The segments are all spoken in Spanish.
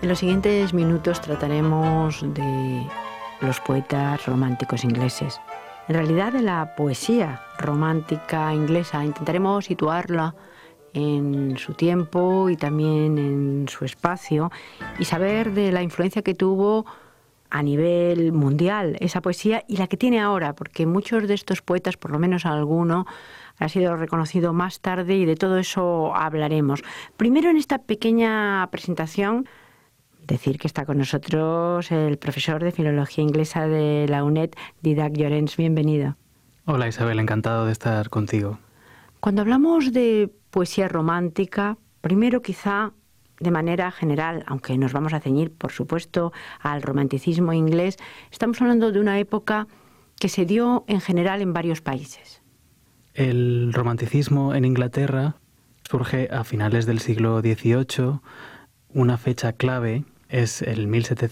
En los siguientes minutos trataremos de los poetas románticos ingleses. En realidad, de la poesía romántica inglesa. Intentaremos situarla en su tiempo y también en su espacio y saber de la influencia que tuvo a nivel mundial esa poesía y la que tiene ahora, porque muchos de estos poetas, por lo menos alguno, ha sido reconocido más tarde y de todo eso hablaremos. Primero, en esta pequeña presentación, decir que está con nosotros el profesor de Filología Inglesa de la UNED, Dídac Llorens. Bienvenido. Hola Isabel, encantado de estar contigo. Cuando hablamos de poesía romántica, primero quizá de manera general, aunque nos vamos a ceñir, por supuesto, al romanticismo inglés, estamos hablando de una época que se dio en general en varios países. El romanticismo en Inglaterra surge a finales del siglo XVIII. Una fecha clave es el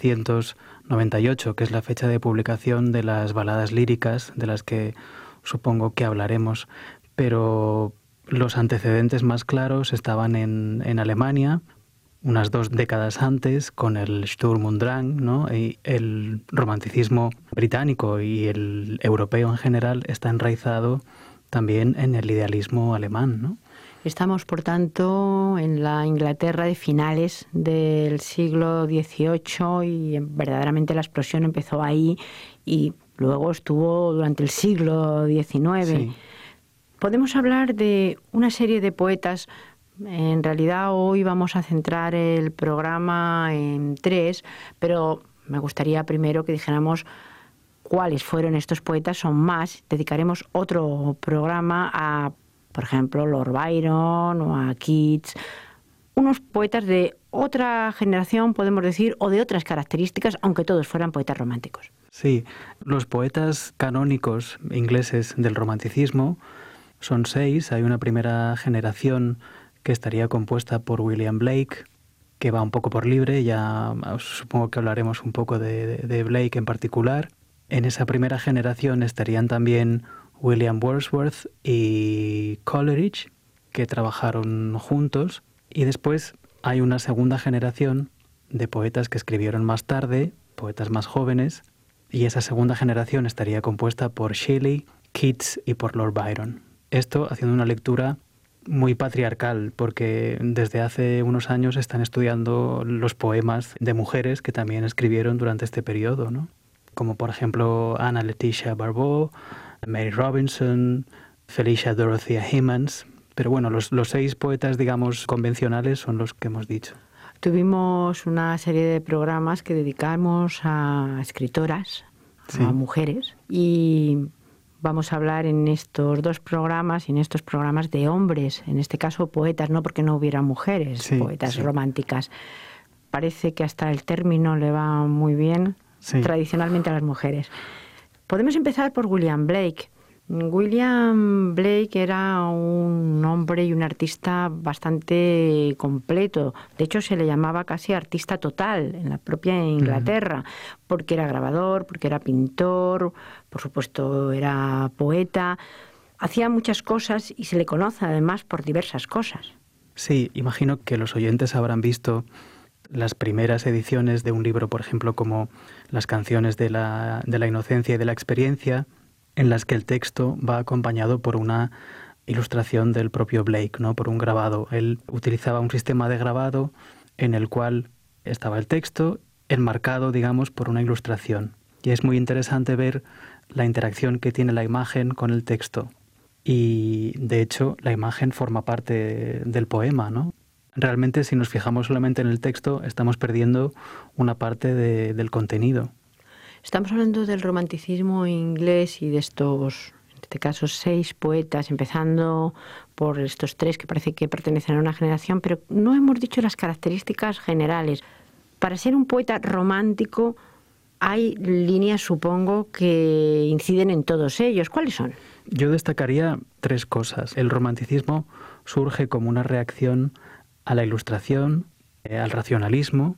1798, que es la fecha de publicación de las baladas líricas, de las que supongo que hablaremos, pero los antecedentes más claros estaban en Alemania, unas 2 décadas antes, con el Sturm und Drang, ¿no? Y el romanticismo británico y el europeo en general está enraizado también en el idealismo alemán, ¿no? Estamos, por tanto, en la Inglaterra de finales del siglo XVIII y verdaderamente la explosión empezó ahí y luego estuvo durante el siglo XIX. Sí. Podemos hablar de una serie de poetas. En realidad hoy vamos a centrar el programa en 3, pero me gustaría primero que dijéramos cuáles fueron estos poetas. Son más. Dedicaremos otro programa a, por ejemplo, Lord Byron o a Keats, unos poetas de otra generación, podemos decir, o de otras características, aunque todos fueran poetas románticos. Sí, los poetas canónicos ingleses del romanticismo son 6. Hay una primera generación que estaría compuesta por William Blake, que va un poco por libre, ya supongo que hablaremos un poco de Blake en particular. En esa primera generación estarían también William Wordsworth y Coleridge, que trabajaron juntos, y después hay una segunda generación de poetas que escribieron más tarde, poetas más jóvenes, y esa segunda generación estaría compuesta por Shelley, Keats y por Lord Byron. Esto haciendo una lectura muy patriarcal, porque desde hace unos años están estudiando los poemas de mujeres que también escribieron durante este periodo, ¿no? Como por ejemplo Anna Letitia Barbauld, Mary Robinson, Felicia Dorothea Hemans. Pero bueno, los 6 poetas, digamos, convencionales son los que hemos dicho. Tuvimos una serie de programas que dedicamos a escritoras, Sí. a mujeres, y vamos a hablar en estos 2 programas y en estos programas de hombres, en este caso poetas, no porque no hubiera mujeres, Sí, poetas sí. románticas. Parece que hasta el término le va muy bien, Sí. tradicionalmente a las mujeres. Podemos empezar por William Blake. William Blake era un hombre y un artista bastante completo. De hecho, se le llamaba casi artista total en la propia Inglaterra, porque era grabador, porque era pintor, por supuesto era poeta. Hacía muchas cosas y se le conoce además por diversas cosas. Sí, imagino que los oyentes habrán visto las primeras ediciones de un libro, por ejemplo, como Las canciones de la inocencia y de la experiencia, en las que el texto va acompañado por una ilustración del propio Blake, ¿no? Por un grabado. Él utilizaba un sistema de grabado en el cual estaba el texto enmarcado, digamos, por una ilustración. Y es muy interesante ver la interacción que tiene la imagen con el texto. Y, de hecho, la imagen forma parte del poema, ¿no? Realmente, si nos fijamos solamente en el texto, estamos perdiendo una parte del contenido. Estamos hablando del romanticismo inglés y de estos, en este caso, 6 poetas, empezando por estos 3 que parece que pertenecen a una generación, pero no hemos dicho las características generales. Para ser un poeta romántico hay líneas, supongo, que inciden en todos ellos. ¿Cuáles son? Yo destacaría 3 cosas. El romanticismo surge como una reacción a la ilustración, al racionalismo,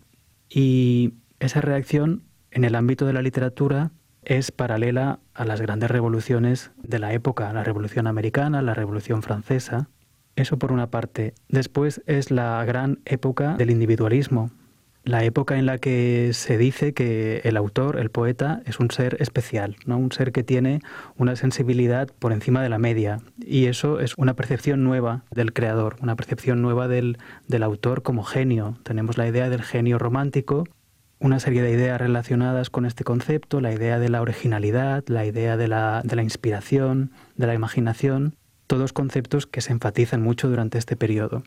y esa reacción en el ámbito de la literatura es paralela a las grandes revoluciones de la época, la Revolución Americana, la Revolución Francesa. Eso por una parte. Después es la gran época del individualismo. la época en la que se dice que el autor, el poeta, es un ser especial, ¿no? Un ser que tiene una sensibilidad por encima de la media. Y eso es una percepción nueva del creador, una percepción nueva del autor como genio. Tenemos la idea del genio romántico, una serie de ideas relacionadas con este concepto, la idea de la originalidad, la idea de la inspiración, de la imaginación, todos conceptos que se enfatizan mucho durante este periodo.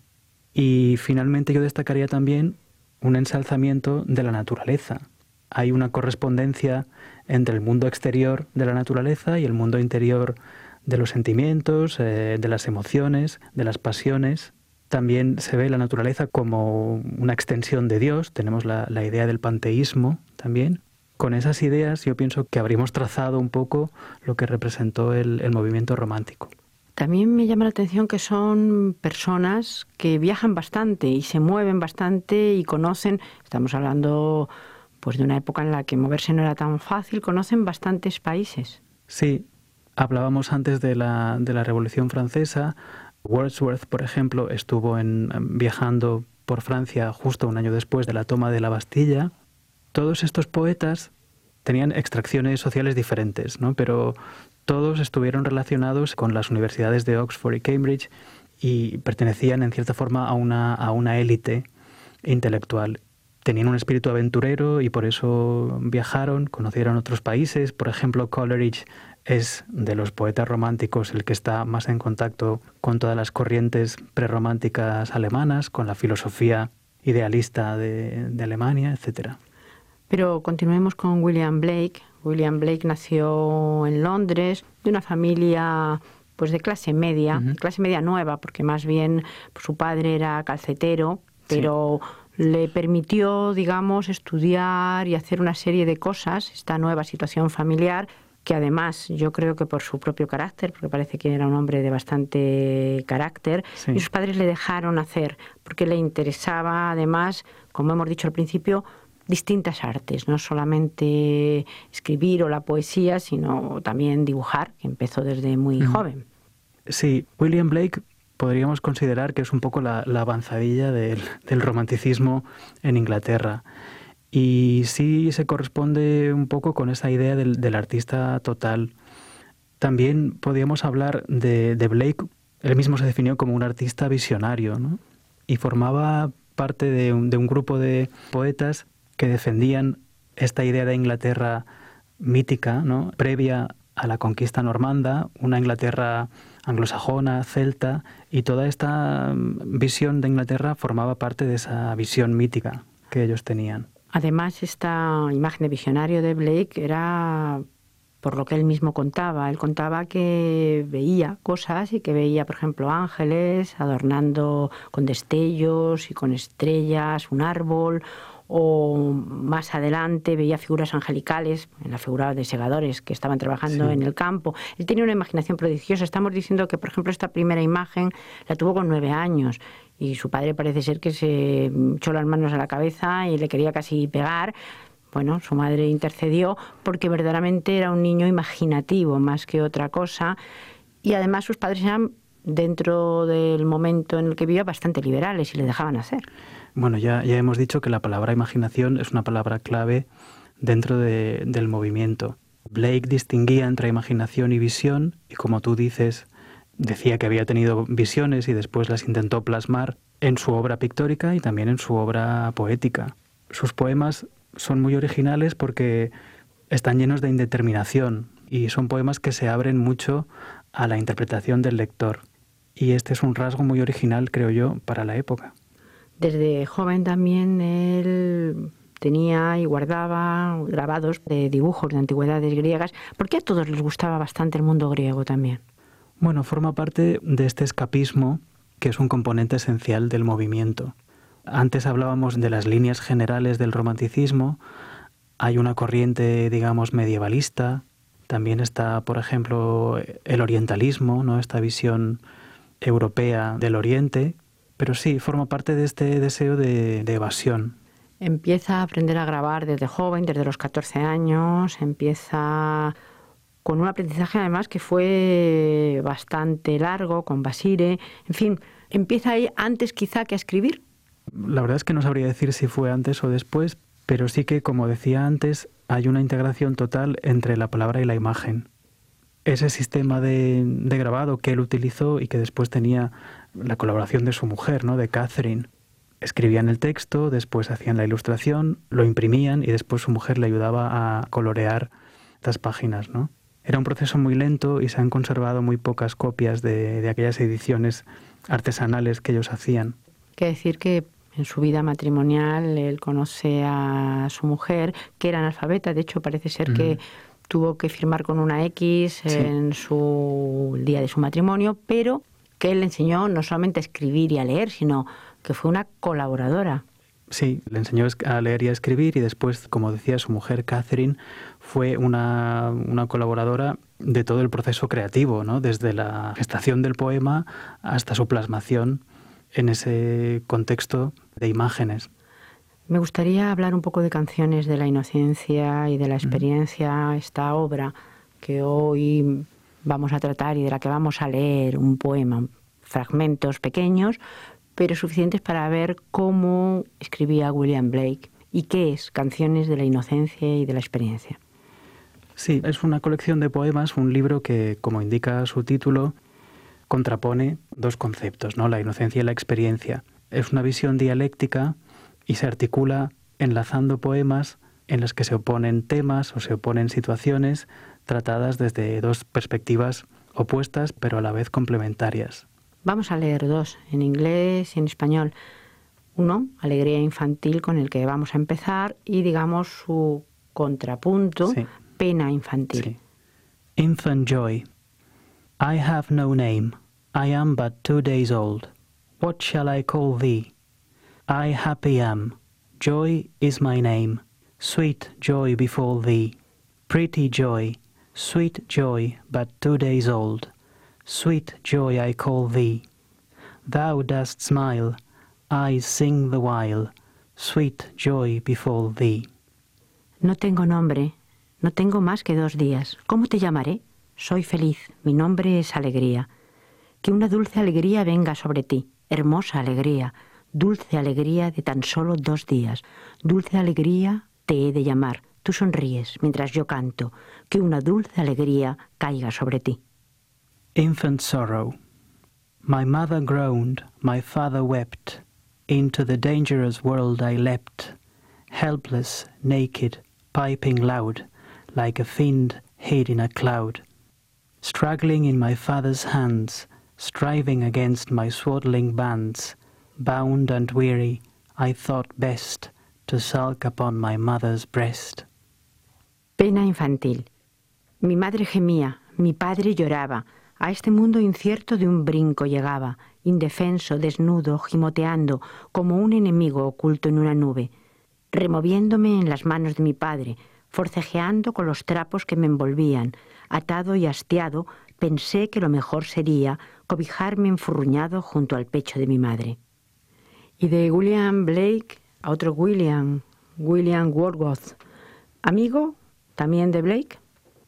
Y finalmente yo destacaría también un ensalzamiento de la naturaleza. Hay una correspondencia entre el mundo exterior de la naturaleza y el mundo interior de los sentimientos, de las emociones, de las pasiones. También se ve la naturaleza como una extensión de Dios. Tenemos la idea del panteísmo también. Con esas ideas yo pienso que habríamos trazado un poco lo que representó el movimiento romántico. También me llama la atención que son personas que viajan bastante y se mueven bastante y conocen, estamos hablando pues de una época en la que moverse no era tan fácil, conocen bastantes países. Sí, hablábamos antes de la Revolución Francesa. Wordsworth, por ejemplo, estuvo viajando por Francia justo un año después de la toma de la Bastilla. Todos estos poetas tenían extracciones sociales diferentes, ¿no? Pero todos estuvieron relacionados con las universidades de Oxford y Cambridge y pertenecían en cierta forma a una élite intelectual. Tenían un espíritu aventurero y por eso viajaron, conocieron otros países. Por ejemplo, Coleridge es de los poetas románticos el que está más en contacto con todas las corrientes prerrománticas alemanas, con la filosofía idealista de Alemania, etcétera. Pero continuemos con William Blake. William Blake nació en Londres, de una familia pues de clase media, de clase media nueva, porque más bien pues, su padre era calcetero, pero le permitió, digamos, estudiar y hacer una serie de cosas, esta nueva situación familiar, que además yo creo que por su propio carácter, porque parece que era un hombre de bastante carácter, y sus padres le dejaron hacer, porque le interesaba además, como hemos dicho al principio, distintas artes, no solamente escribir o la poesía, sino también dibujar, que empezó desde muy joven. Sí, William Blake podríamos considerar que es un poco la avanzadilla del romanticismo en Inglaterra. Y sí se corresponde un poco con esa idea del artista total. También podríamos hablar de Blake. Él mismo se definió como un artista visionario, ¿no? Y formaba parte de un grupo de poetas que defendían esta idea de Inglaterra mítica, ¿no? Previa a la conquista normanda, una Inglaterra anglosajona, celta, y toda esta visión de Inglaterra formaba parte de esa visión mítica que ellos tenían. Además, esta imagen de visionario de Blake era por lo que él mismo contaba. Él contaba que veía cosas y que veía, por ejemplo, ángeles adornando con destellos y con estrellas un árbol, o más adelante veía figuras angelicales, en la figura de segadores que estaban trabajando en el campo. Él tenía una imaginación prodigiosa. Estamos diciendo que, por ejemplo, esta primera imagen la tuvo con 9 años y su padre parece ser que se echó las manos a la cabeza y le quería casi pegar. Bueno, su madre intercedió porque verdaderamente era un niño imaginativo más que otra cosa, y además sus padres eran, dentro del momento en el que vivía, bastante liberales y le dejaban hacer. Bueno, ya hemos dicho que la palabra imaginación es una palabra clave dentro del movimiento. Blake distinguía entre imaginación y visión, y como tú dices, decía que había tenido visiones y después las intentó plasmar en su obra pictórica y también en su obra poética. Sus poemas son muy originales porque están llenos de indeterminación y son poemas que se abren mucho a la interpretación del lector. Y este es un rasgo muy original, creo yo, para la época. Desde joven también él tenía y guardaba grabados de dibujos de antigüedades griegas. ¿Por qué a todos les gustaba bastante el mundo griego también? Bueno, forma parte de este escapismo que es un componente esencial del movimiento. Antes hablábamos de las líneas generales del romanticismo. Hay una corriente, digamos, medievalista. También está, por ejemplo, el orientalismo, ¿no? Esta visión europea del Oriente. Pero sí, forma parte de este deseo de evasión. Empieza a aprender a grabar desde joven, desde los 14 años. Empieza con un aprendizaje además que fue bastante largo, con Basire. En fin, empieza ahí antes quizá que a escribir. La verdad es que no sabría decir si fue antes o después, pero sí que, como decía antes, hay una integración total entre la palabra y la imagen. Ese sistema de grabado que él utilizó y que después tenía la colaboración de su mujer, ¿no?, de Catherine. Escribían el texto, después hacían la ilustración, lo imprimían y después su mujer le ayudaba a colorear estas páginas, ¿no? Era un proceso muy lento y se han conservado muy pocas copias de aquellas ediciones artesanales que ellos hacían. Quiere decir que en su vida matrimonial él conoce a su mujer, que era analfabeta. De hecho, parece ser que tuvo que firmar con una X en el día de su matrimonio, pero que él le enseñó no solamente a escribir y a leer, sino que fue una colaboradora. Sí, le enseñó a leer y a escribir y después, como decía, su mujer Catherine fue una colaboradora de todo el proceso creativo, ¿no? Desde la gestación del poema hasta su plasmación en ese contexto de imágenes. Me gustaría hablar un poco de Canciones de la inocencia y de la experiencia, esta obra que hoy vamos a tratar y de la que vamos a leer un poema, fragmentos pequeños, pero suficientes para ver cómo escribía William Blake y qué es Canciones de la inocencia y de la experiencia. Sí, es una colección de poemas, un libro que, como indica su título, contrapone dos conceptos, ¿no?, la inocencia y la experiencia. Es una visión dialéctica y se articula enlazando poemas en los que se oponen temas o se oponen situaciones tratadas desde dos perspectivas opuestas pero a la vez complementarias. Vamos a leer dos, en inglés y en español. Uno, Alegría infantil, con el que vamos a empezar, y digamos su contrapunto, Pena infantil. Sí. Infant joy. I have no name, I am but 2 days old. What shall I call thee? I happy am, joy is my name, sweet joy befall thee. Pretty joy, sweet joy, but 2 days old. Sweet joy I call thee. Thou dost smile, I sing the while, sweet joy befall thee. No tengo nombre, no tengo más que 2 días. ¿Cómo te llamaré? Soy feliz, mi nombre es alegría. Que una dulce alegría venga sobre ti, hermosa alegría, dulce alegría de tan solo 2 días. Dulce alegría te he de llamar, tú sonríes mientras yo canto, que una dulce alegría caiga sobre ti. Infant sorrow. My mother groaned, my father wept. Into the dangerous world I leapt, helpless, naked, piping loud, like a fiend hid in a cloud. Struggling in my father's hands, striving against my swaddling bands, bound and weary, I thought best to sulk upon my mother's breast. Pena infantil. Mi madre gemía, mi padre lloraba. A este mundo incierto de un brinco llegaba, indefenso, desnudo, gimoteando, como un enemigo oculto en una nube, removiéndome en las manos de mi padre, forcejeando con los trapos que me envolvían. Atado y hastiado, pensé que lo mejor sería cobijarme enfurruñado junto al pecho de mi madre. Y de William Blake a otro William Wordsworth. ¿Amigo también de Blake?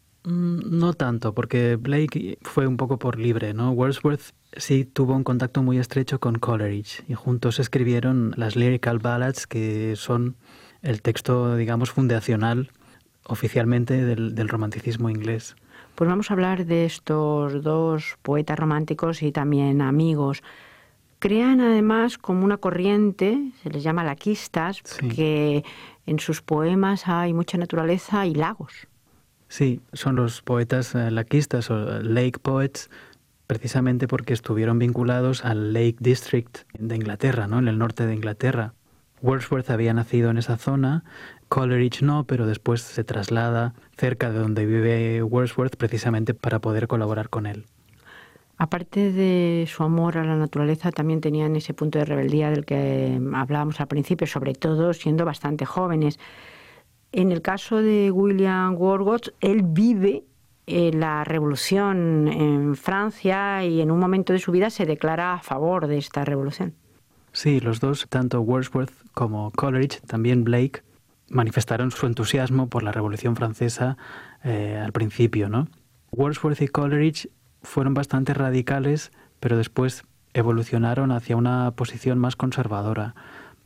No tanto, porque Blake fue un poco por libre, ¿no? Wordsworth sí tuvo un contacto muy estrecho con Coleridge y juntos escribieron las Lyrical Ballads, que son el texto, digamos, fundacional oficialmente del romanticismo inglés. Pues vamos a hablar de estos dos poetas románticos y también amigos. Crean además como una corriente, se les llama laquistas, porque en sus poemas hay mucha naturaleza y lagos. Sí, son los poetas laquistas o Lake Poets, precisamente porque estuvieron vinculados al Lake District de Inglaterra, ¿no?, en el norte de Inglaterra. Wordsworth había nacido en esa zona, Coleridge no, pero después se traslada cerca de donde vive Wordsworth precisamente para poder colaborar con él. Aparte de su amor a la naturaleza, también tenían ese punto de rebeldía del que hablábamos al principio, sobre todo siendo bastante jóvenes. En el caso de William Wordsworth, él vive la revolución en Francia y en un momento de su vida se declara a favor de esta revolución. Sí, los dos, tanto Wordsworth como Coleridge, también Blake, manifestaron su entusiasmo por la Revolución Francesa al principio, ¿no? Wordsworth y Coleridge fueron bastante radicales, pero después evolucionaron hacia una posición más conservadora.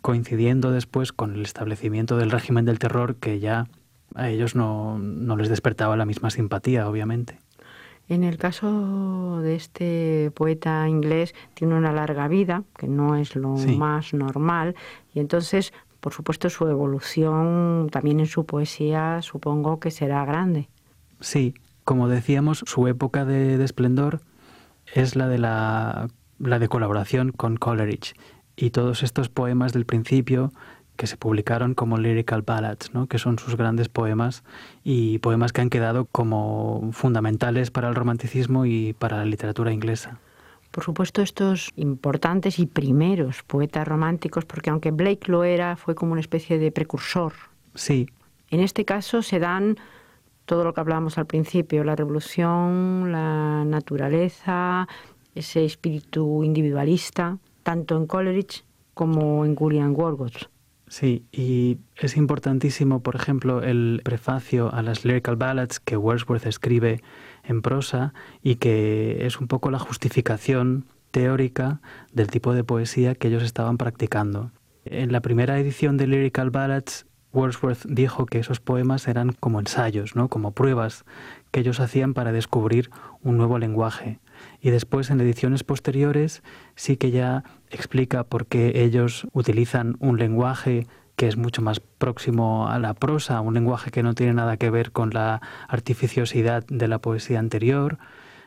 coincidiendo después con el establecimiento del régimen del terror, que ya a ellos no les despertaba la misma simpatía, obviamente. En el caso de este poeta inglés, tiene una larga vida, que no es lo más normal, y entonces, por supuesto, su evolución también en su poesía supongo que será grande. Sí, como decíamos, su época de esplendor es la de colaboración con Coleridge, y todos estos poemas del principio que se publicaron como lyrical ballads, ¿no? Que son sus grandes poemas y poemas que han quedado como fundamentales para el romanticismo y para la literatura inglesa. Por supuesto, estos importantes y primeros poetas románticos, porque aunque Blake lo era, fue como una especie de precursor. Sí. En este caso se dan todo lo que hablábamos al principio, la revolución, la naturaleza, ese espíritu individualista, tanto en Coleridge como en William Wordsworth. Sí, y es importantísimo, por ejemplo, el prefacio a las lyrical ballads que Wordsworth escribe en prosa y que es un poco la justificación teórica del tipo de poesía que ellos estaban practicando. En la primera edición de Lyrical Ballads, Wordsworth dijo que esos poemas eran como ensayos, ¿no? Como pruebas que ellos hacían para descubrir un nuevo lenguaje. Y después, en ediciones posteriores, sí que ya explica por qué ellos utilizan un lenguaje que es mucho más próximo a la prosa, un lenguaje que no tiene nada que ver con la artificiosidad de la poesía anterior,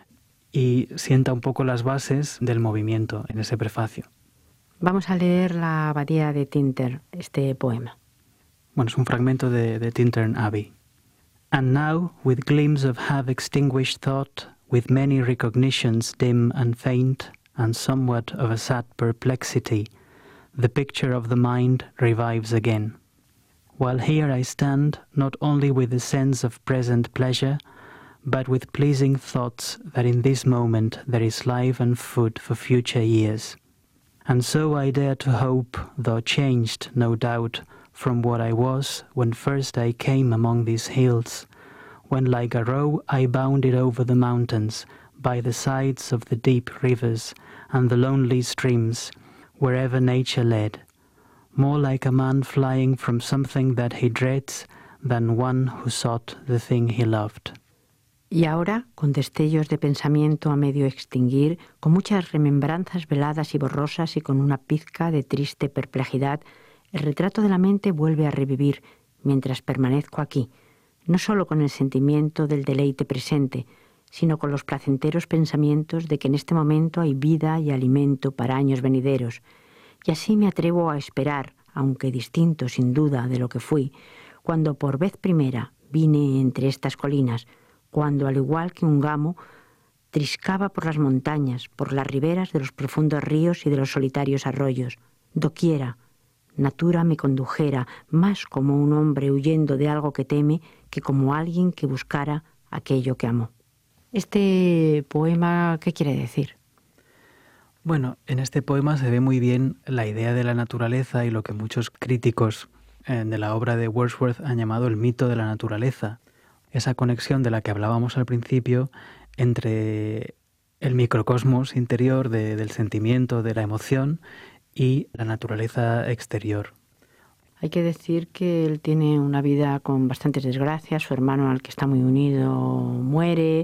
y sienta un poco las bases del movimiento en ese prefacio. Vamos a leer la Abadía de Tintern, este poema. Bueno, es un fragmento de Tintern Abbey. And now, with gleams of half-extinguished thought, with many recognitions dim and faint, and somewhat of a sad perplexity, the picture of the mind revives again. While here I stand, not only with the sense of present pleasure, but with pleasing thoughts that in this moment there is life and food for future years. And so I dare to hope, though changed, no doubt, from what I was when first I came among these hills, when like a roe I bounded over the mountains, by the sides of the deep rivers and the lonely streams, wherever nature led, more like a man flying from something that he dreads than one who sought the thing he loved. Y ahora, con destellos de pensamiento a medio extinguir, con muchas remembranzas veladas y borrosas y con una pizca de triste perplejidad, el retrato de la mente vuelve a revivir mientras permanezco aquí, no solo con el sentimiento del deleite presente, sino con los placenteros pensamientos de que en este momento hay vida y alimento para años venideros. Y así me atrevo a esperar, aunque distinto sin duda de lo que fui, cuando por vez primera vine entre estas colinas, cuando al igual que un gamo triscaba por las montañas, por las riberas de los profundos ríos y de los solitarios arroyos, doquiera, natura me condujera, más como un hombre huyendo de algo que teme que como alguien que buscara aquello que amó. Este poema, ¿qué quiere decir? Bueno, en este poema se ve muy bien la idea de la naturaleza y lo que muchos críticos de la obra de Wordsworth han llamado el mito de la naturaleza. Esa conexión de la que hablábamos al principio entre el microcosmos interior del sentimiento, de la emoción y la naturaleza exterior. Hay que decir que él tiene una vida con bastantes desgracias. Su hermano, al que está muy unido, mueren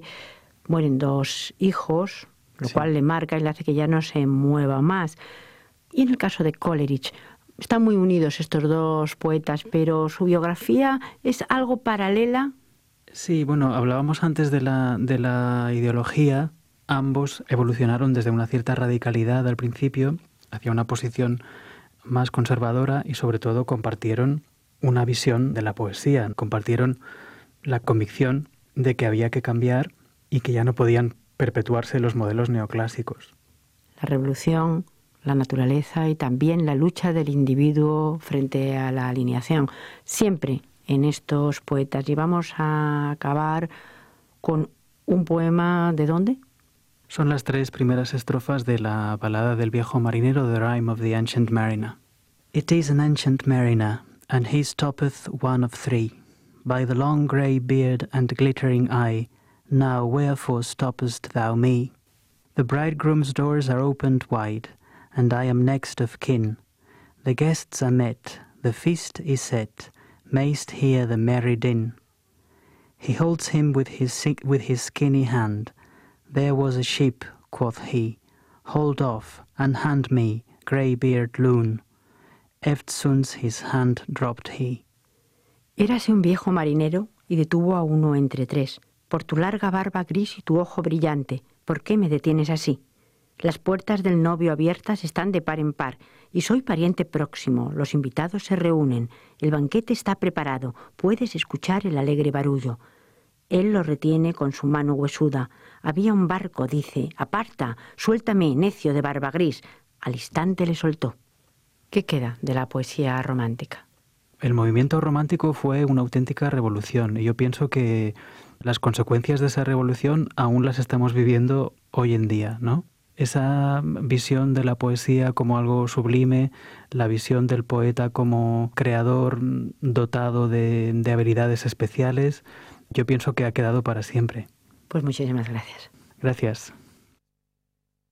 2 hijos, lo cual le marca y le hace que ya no se mueva más. Y en el caso de Coleridge, están muy unidos estos 2 poetas, pero su biografía es algo paralela. Sí, bueno, hablábamos antes de la ideología. Ambos evolucionaron desde una cierta radicalidad al principio hacia una posición más conservadora y sobre todo compartieron una visión de la poesía, compartieron la convicción de que había que cambiar y que ya no podían perpetuarse los modelos neoclásicos. La revolución, la naturaleza y también la lucha del individuo frente a la alineación, siempre en estos poetas. Y vamos a acabar con un poema, ¿de dónde? Son las 3 primeras estrofas de la balada del viejo marinero, The Rime of the Ancient Mariner. It is an ancient mariner, and he stoppeth one of 3. By the long grey beard and glittering eye, now wherefore stoppest thou me? The bridegroom's doors are opened wide, and I am next of kin. The guests are met, the feast is set, mayst hear the merry din. He holds him with his skinny hand. There was a sheep, quoth he, hold off, and hand me, grey-beard loon. Eftsoons his hand dropped he. Érase un viejo marinero y detuvo a uno entre tres. Por tu larga barba gris y tu ojo brillante, ¿por qué me detienes así? Las puertas del novio abiertas están de par en par, y soy pariente próximo, los invitados se reúnen, el banquete está preparado, puedes escuchar el alegre barullo. Él lo retiene con su mano huesuda. Había un barco, dice, aparta, suéltame, necio de barba gris. Al instante le soltó. ¿Qué queda de la poesía romántica? El movimiento romántico fue una auténtica revolución y yo pienso que las consecuencias de esa revolución aún las estamos viviendo hoy en día, ¿no? Esa visión de la poesía como algo sublime, la visión del poeta como creador dotado de habilidades especiales, yo pienso que ha quedado para siempre. Pues muchísimas gracias. Gracias.